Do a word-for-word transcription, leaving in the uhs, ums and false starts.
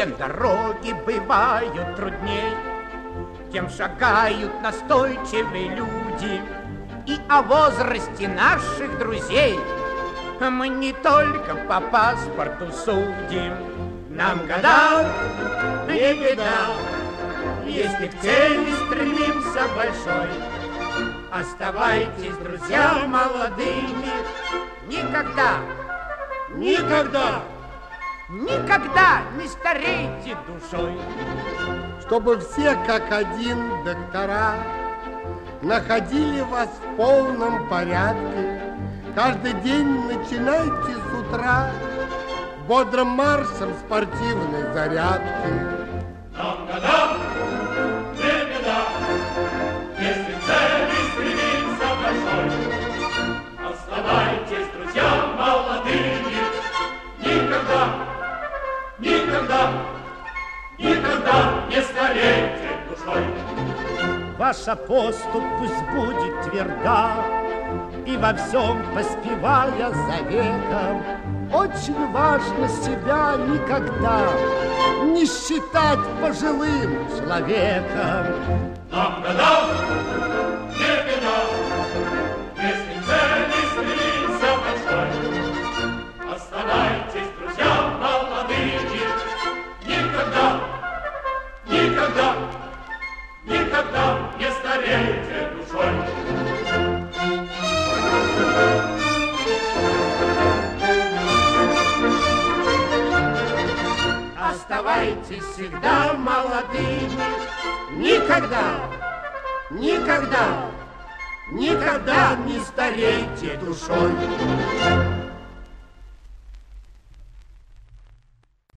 Чем дороги бывают трудней, тем шагают настойчивые люди. И о возрасте наших друзей мы не только по паспорту судим. Нам года не беда, если к цели стремимся большой. Оставайтесь, друзья, молодыми. Никогда, никогда, никогда не старейте душой. Чтобы все как один доктора находили вас в полном порядке. Каждый день начинайте с утра бодрым маршем спортивной зарядки. Нам года не беда, если к цели стремимся большой. Оставайтесь, друзья, молодыми. Никогда, никогда, никогда не старейте душой. Ваша поступь пусть будет тверда, и во всем поспевая за веком. Очень важно себя никогда не считать пожилым человеком. Нам года не беда, если к цели стремимся большой. Оставайтесь, друзья, молодыми. Никогда, никогда, никогда не старейте душой. Оставайтесь всегда молодыми. Никогда, никогда, никогда не старейте душой.